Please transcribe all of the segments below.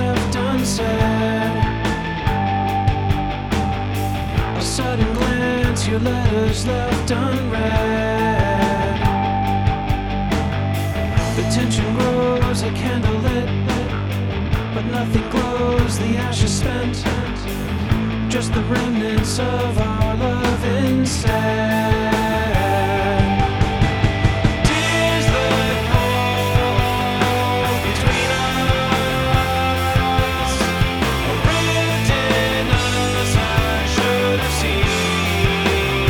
left unsaid. A sudden glance, your letters left unread. The tension grows, a candle lit, but nothing glows, the ashes spent. Just the remnants of our love instead. Tears that fall between us, a rift in us I should have seen.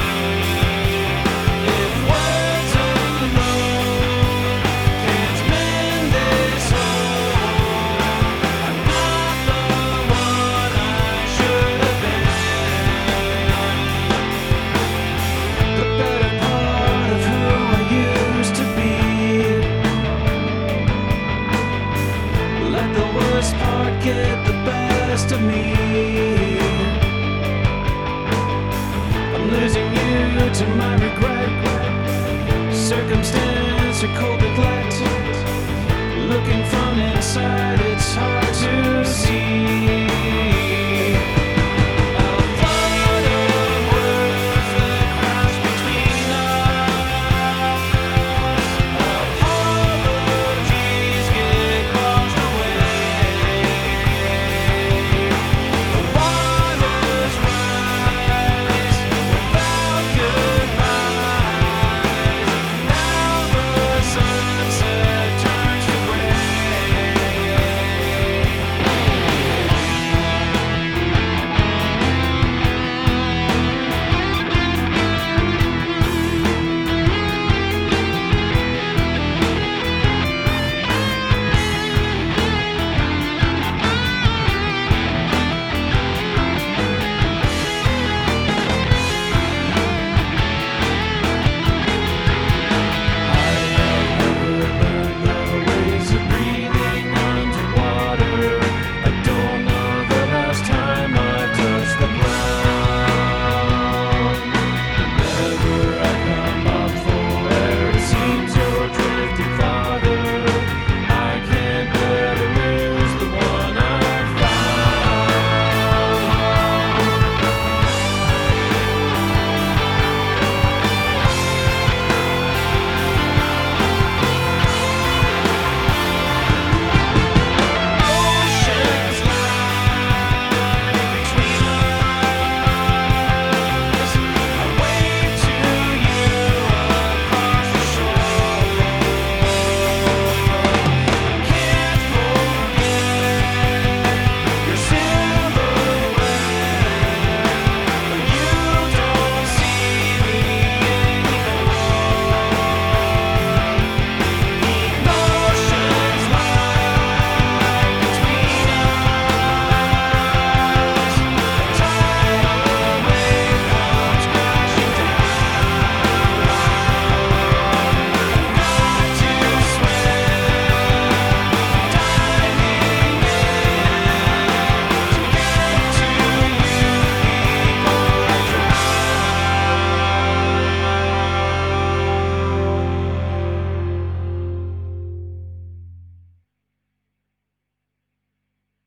If words alone can't mend this hole, I'm not the one I should have been. The better part of who I used to be. Let the worst part get the best of me. I'm losing you to my regret. Circumstance or cold neglect. Looking from inside, it's hard to